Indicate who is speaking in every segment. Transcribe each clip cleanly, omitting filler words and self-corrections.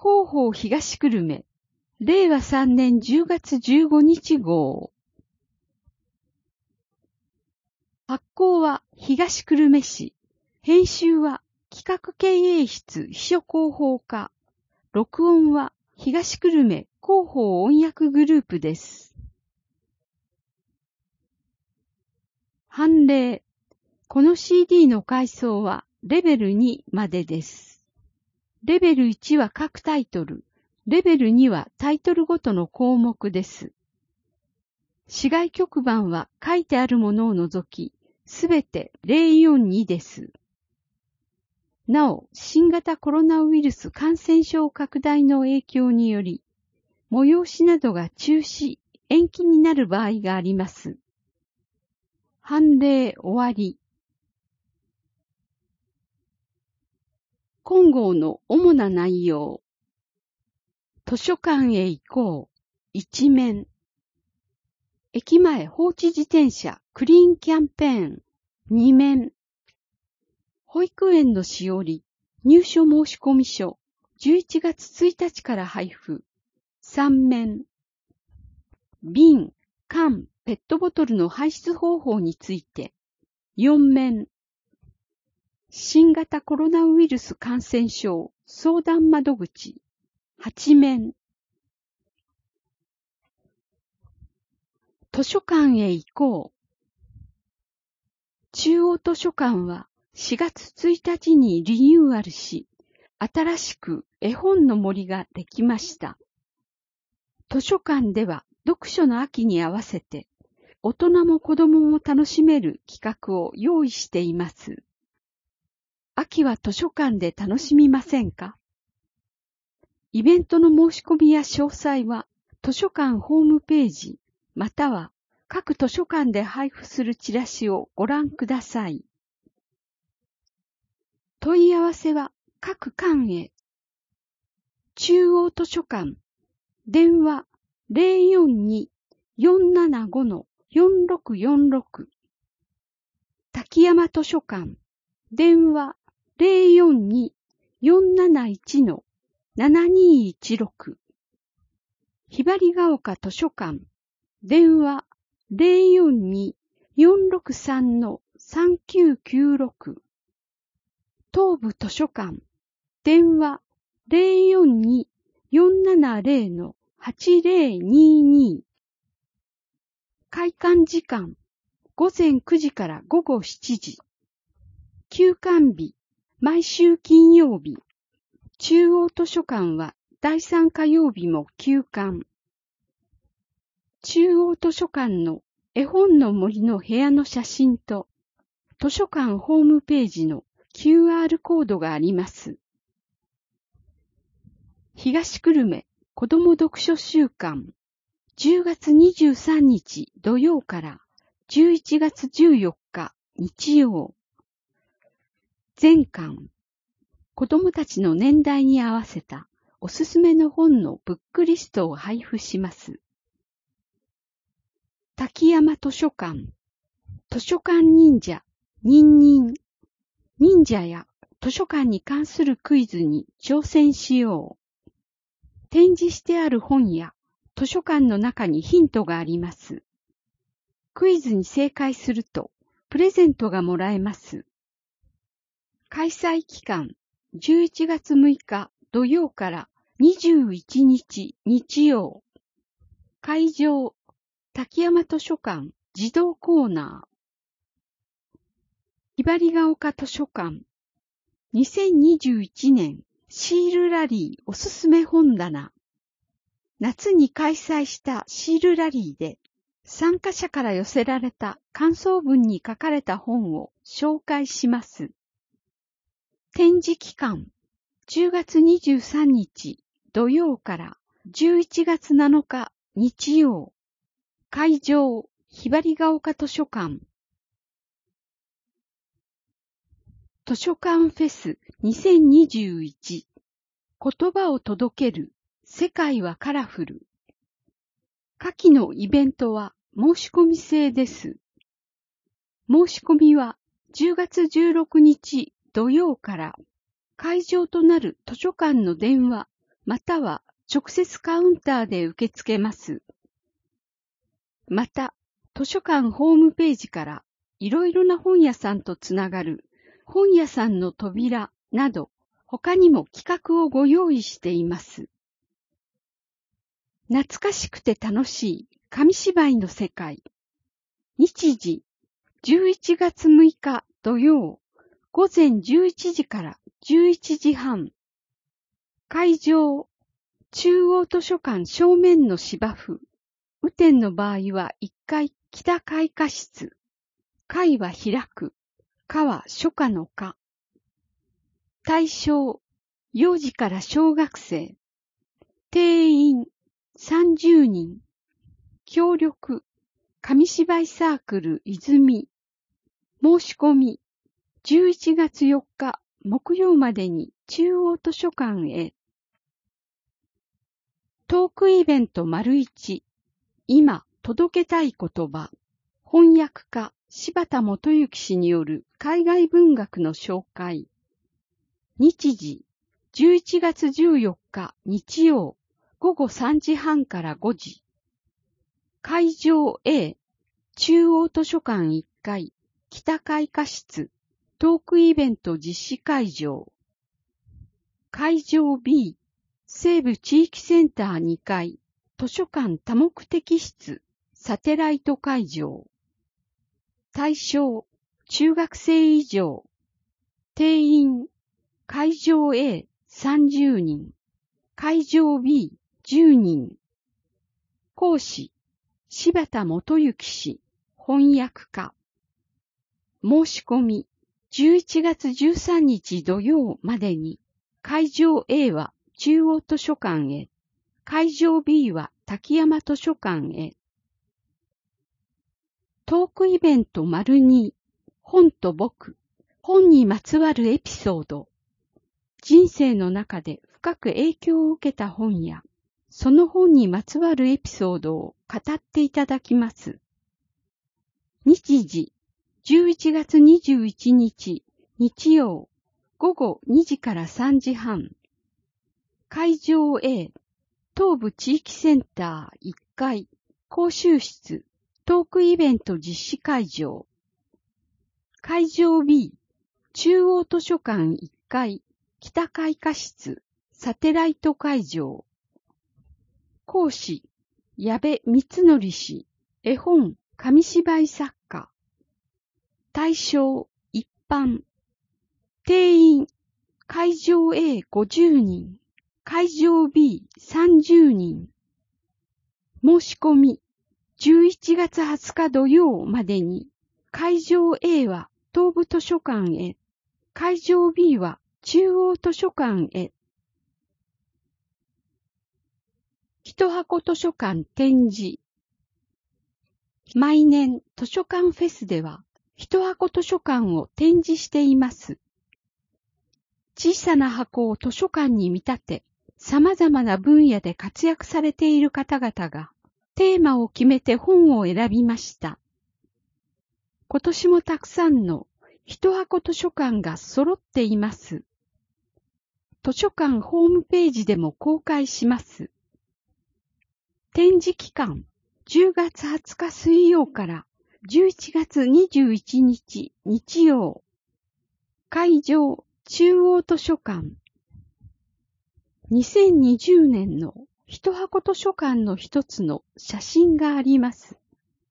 Speaker 1: 広報東久留米、令和3年10月15日号。発行は東久留米市。編集は企画経営室秘書広報課。録音は東久留米広報音訳グループです。判例。この CD の階層はレベル2までです。レベル1は各タイトル、レベル2はタイトルごとの項目です。市外局番は書いてあるものを除き、すべて042です。なお、新型コロナウイルス感染症拡大の影響により、催しなどが中止、延期になる場合があります。判例終わり。今号の主な内容。図書館へ行こう。一面。駅前放置自転車クリーンキャンペーン。二面。保育園のしおり、入所申込書、11月1日から配布。三面。瓶、缶、ペットボトルの排出方法について。四面。新型コロナウイルス感染症相談窓口。八面。図書館へ行こう。中央図書館は4月1日にリニューアルし、新しく絵本の森ができました。図書館では読書の秋に合わせて、大人も子供も楽しめる企画を用意しています。秋は図書館で楽しみませんか？イベントの申し込みや詳細は図書館ホームページ、または各図書館で配布するチラシをご覧ください。問い合わせは各館へ。中央図書館、電話 042-475-4646。滝山図書館、電話 042-471-7216。ひばりが丘図書館、電話 042-463-3996。東部図書館、電話 042-470-8022。開館時間、午前9時から午後7時。休館日、毎週金曜日。中央図書館は第3火曜日も休館。中央図書館の絵本の森の部屋の写真と図書館ホームページの QR コードがあります。東久留米子ども読書週間10月23日土曜から11月14日日曜。全巻、子どもたちの年代に合わせたおすすめの本のブックリストを配布します。滝山図書館、図書館忍者、忍者や図書館に関するクイズに挑戦しよう。展示してある本や図書館の中にヒントがあります。クイズに正解するとプレゼントがもらえます。開催期間11月6日土曜から21日日曜。会場滝山図書館児童コーナー。ひばりが丘図書館2021年シールラリーおすすめ本棚。夏に開催したシールラリーで参加者から寄せられた感想文に書かれた本を紹介します。展示期間10月23日土曜から11月7日日曜。会場ひばりが丘図書館。図書館フェス2021。言葉を届ける世界はカラフル。下記のイベントは申し込み制です。申し込みは10月16日土曜から会場となる図書館の電話または直接カウンターで受け付けます。また、図書館ホームページからいろいろな本屋さんとつながる本屋さんの扉など、他にも企画をご用意しています。懐かしくて楽しい紙芝居の世界。日時、11月6日土曜、午前11時から11時半。会場、中央図書館正面の芝生。雨天の場合は1階北開花室。開は開く。花は初夏の花。対象、幼児から小学生。定員、30人。協力、紙芝居サークル泉。申し込み、11月4日木曜までに中央図書館へ。トークイベント1、今届けたい言葉。翻訳家柴田元幸氏による海外文学の紹介。日時、11月14日日曜、午後3時半から5時。会場 A、中央図書館1階、北開花室、トークイベント実施会場。会場 B、西部地域センター2階、図書館多目的室、サテライト会場。対象、中学生以上。定員、会場 A、30人。会場 B、10人。講師、柴田元幸氏、翻訳家。申し込み、11月13日土曜までに、会場 A は中央図書館へ、会場 B は滝山図書館へ。トークイベント2、本と僕、本にまつわるエピソード。人生の中で深く影響を受けた本や、その本にまつわるエピソードを語っていただきます。日時、11月21日、日曜、午後2時から3時半。会場 A、東部地域センター1階、講習室、トークイベント実施会場。会場 B、中央図書館1階、北開花室、サテライト会場。講師、矢部光則氏、絵本、紙芝居作家。対象、一般。定員、会場 A50 人、会場 B30 人。申し込み、11月20日土曜までに、会場 A は東部図書館へ、会場 B は中央図書館へ。一箱図書館展示。毎年図書館フェスでは、一箱図書館を展示しています。小さな箱を図書館に見立て、様々な分野で活躍されている方々が、テーマを決めて本を選びました。今年もたくさんの一箱図書館が揃っています。図書館ホームページでも公開します。展示期間、10月20日水曜から11月21日日曜。会場、中央図書館。2020年の一箱図書館の一つの写真があります。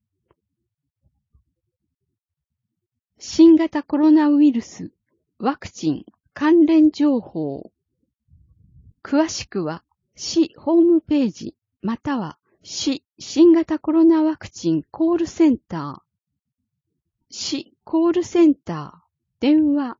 Speaker 1: 新型コロナウイルス、ワクチン関連情報。詳しくは、市ホームページ、または市新型コロナワクチンコールセンター。市コールセンター、電話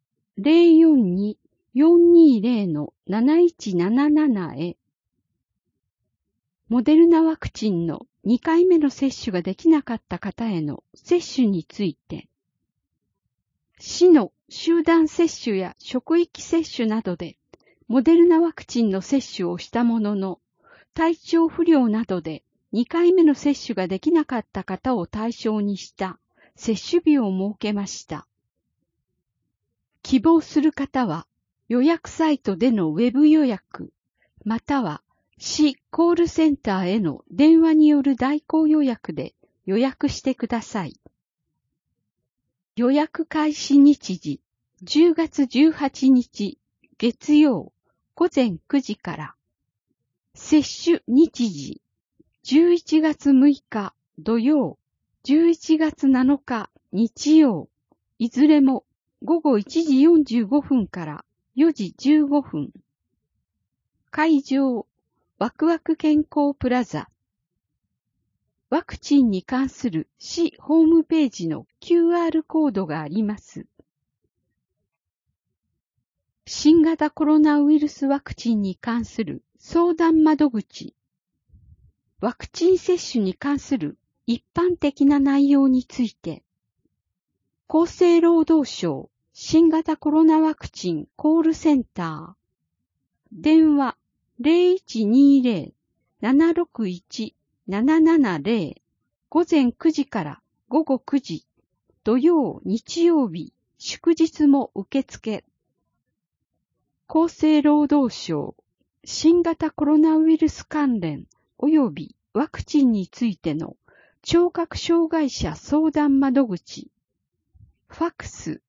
Speaker 1: 042-420-7177 へ。モデルナワクチンの2回目の接種ができなかった方への接種について、市の集団接種や職域接種などでモデルナワクチンの接種をしたものの、体調不良などで2回目の接種ができなかった方を対象にした接種日を設けました。希望する方は予約サイトでのウェブ予約、 または市コールセンターへの電話による代行予約で予約してください。予約開始日時、10月18日月曜午前9時から。接種日時、11月6日土曜、11月7日日曜、いずれも午後1時45分から4時15分。会場、ワクワク健康プラザ。ワクチンに関する市ホームページの QR コードがあります。新型コロナウイルスワクチンに関する相談窓口。ワクチン接種に関する一般的な内容について、厚生労働省新型コロナワクチンコールセンター。電話 0120-761-770 午前9時から午後9時、土曜、日曜日、祝日も受付。厚生労働省新型コロナウイルス関連及びワクチンについての聴覚障害者相談窓口。ファクス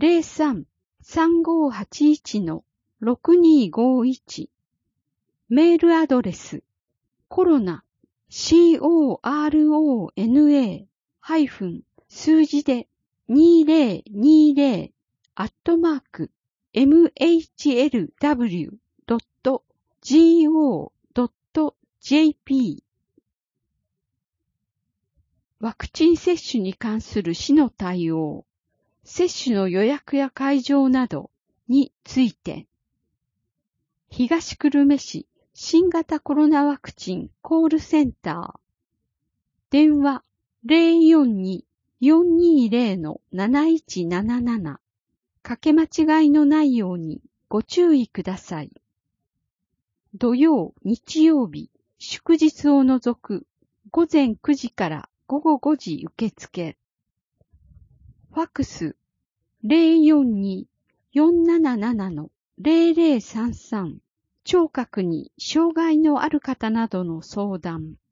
Speaker 1: 03-3581-6251。メールアドレスコロナ corona- 数字で2020 mhlw.go.jp。 ワクチン接種に関する市の対応、接種の予約や会場などについて、東久留米市新型コロナワクチンコールセンター。電話 042-420-7177。かけ間違いのないようにご注意ください。土曜、日曜日、祝日を除く午前9時から午後5時受付。ファクス 042-477-0033。聴覚に障害のある方などの相談。